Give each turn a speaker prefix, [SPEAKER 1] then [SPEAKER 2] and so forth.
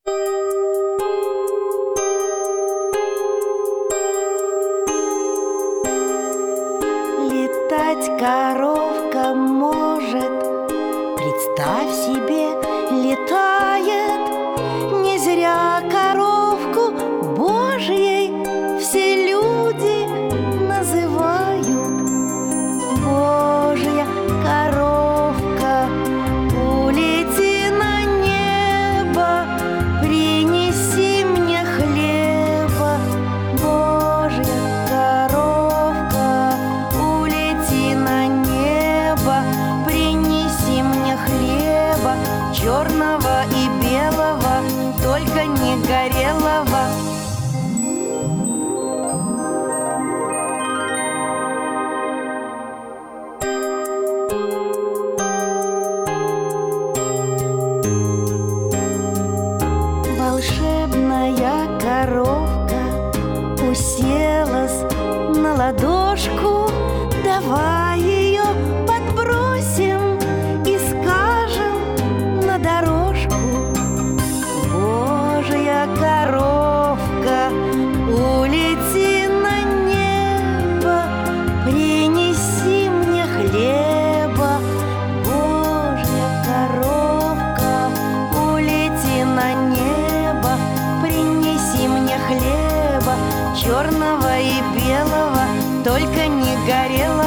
[SPEAKER 1] Летать коровка может, представь себе, летает. Не зря коровку Божьей все люди называют. Божья коровка, улети на небо, принеси мне хлеба. Божья коровка, улети на небо, принеси мне хлеба, черного и белого, только не горелого. Волшебная коровка уселась на ладошку. Давай ее подбросим и скажем на дорожку. Божья коровка, улети на небо, принеси мне хлеба. Божья коровка, улети на небо, принеси мне хлеба, черного и белого, только не горелого.